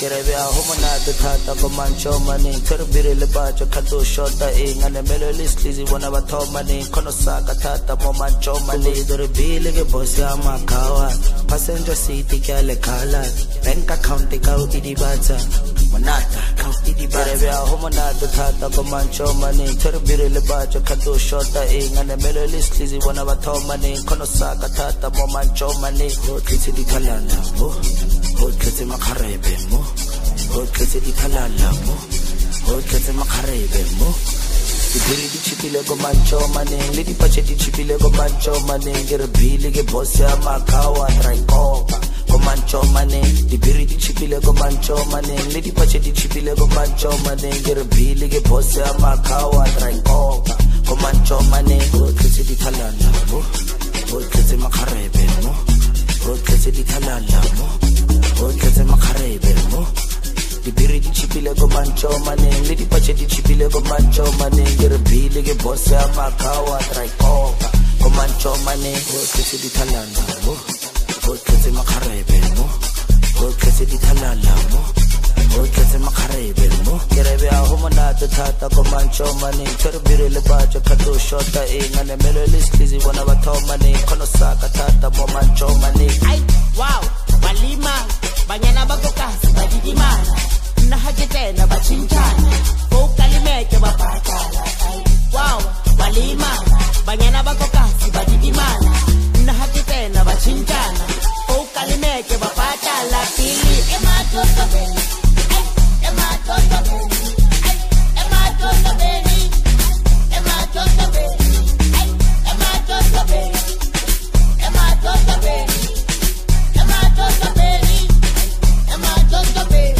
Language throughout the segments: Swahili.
Kerebe a homonada tata ko mancho mani Terbire le bacho kato shota ngane melo lisklizi wana bato mani Kono saka tata mo mancho mani Dore bile ke bosi ama kawa Passenger seat kya le kala Bank account kau idi bata Monata kau idi bata Kerebe a homonada tata ko mancho mani Terbire le bacho kato shota ngane melo lisklizi wana bato mani Kono saka tata mo mancho mani Kiti di kalanda mo Kiti makarebe mo Kiti di kalanda mo Kiti makarebe mo Dibiri di chipile go mancho mani Lidi pache di chipile go mancho mani Gere bili ge bosi ama kawa Try koka go mancho mani Dibiri di chipile go mancho mani Lidi pache di chipile go mancho mani Gere bili ge bosi ama kawa Try koka go mancho mani Kiti di kalanda mo Kiti makarebe mo Kiti di kalanda mo Kiti makarebe mo Dibiri di chipile go mancho mani Lidi pache di chipile go mancho mani Gere bili ge bosi ama kawa Try koka go mancho mani Kiti di kalanda mo Kiti makarebe mo Kiti di kalanda mo Kiti makarebe mo Kerebe a homonada tata go mancho mani Terbire le bacho kato shota ngane melo lisklizi wana bato mani Kono saka tata mo mancho mani Ay, wow, walima Banyana bagokasi badidimana Nahagitena bachinchana Vokalimeke bapatala Ay, wow, walima Banyana bagokasi badidimana Nahagitena bachinchana Vokalimeke bapatala Pili ema toto beni Ay, ema toto beni Ay, ema toto beni Ema toto beni Ay, ema toto beni Ema toto beni Ema toto beni Ema toto beni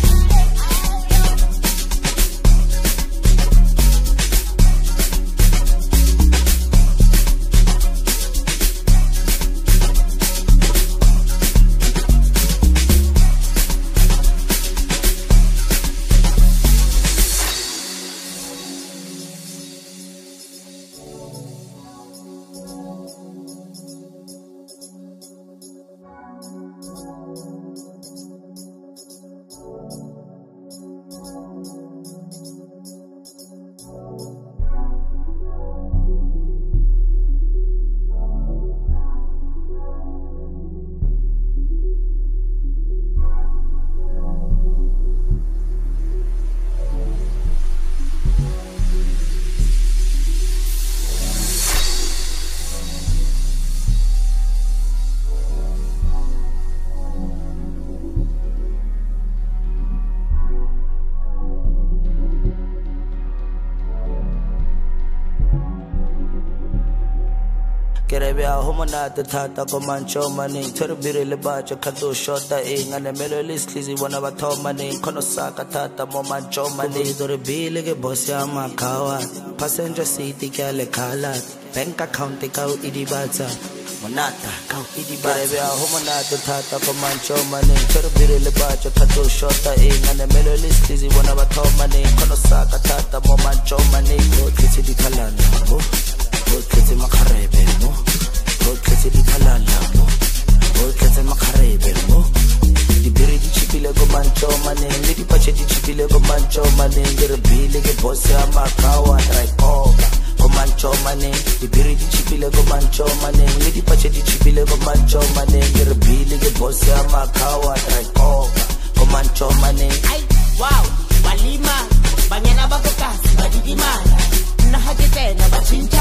Kerebe a homonada tata go mancho mani Terbire le bacho kato shota ngane melo lisklizi wana bato mani Kono saka tata mo mancho mani Dore bili ge bosi ama kawa Passenger seat kya le kala Bank account kau idi bata Monata kau idi bata Kerebe a homonada tata go mancho mani Terbire le bacho kato shota ngane melo lisklizi wana bato mani Kono saka tata mo mancho mani Kiti di kalanda mo Kiti makarebe mo Kiti di kalanda mo Kiti makarebe mo Dibiri di chipile go mancho mani Lidi pache di chipile go mancho mani Gere bili ge bosi ama kawa Try koka go mancho mani Dibiri di chipile go mancho mani Lidi pache di chipile go mancho mani Gere bili ge bosi ama kawa Try koka go mancho mani Ay, wow, walima Banyana bagokasi badidimana Nahagitena bachinchana